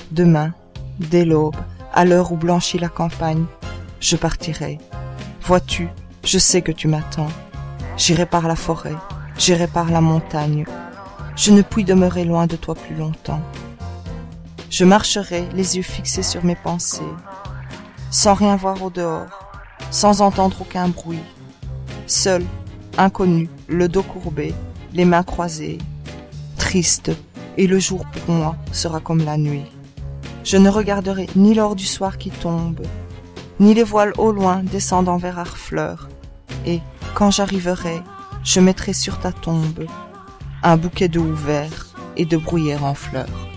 Demain, dès l'aube, à l'heure où blanchit la campagne, je partirai. Vois-tu, je sais que tu m'attends. J'irai par la forêt, j'irai par la montagne. Je ne puis demeurer loin de toi plus longtemps. Je marcherai, les yeux fixés sur mes pensées, sans rien voir au dehors, sans entendre aucun bruit. Seul, inconnu, le dos courbé, les mains croisées, triste, et le jour pour moi sera comme la nuit. Je ne regarderai ni l'or du soir qui tombe, ni les voiles au loin descendant vers Harfleur, et, quand j'arriverai, je mettrai sur ta tombe un bouquet de houverts et de bruyères en fleurs.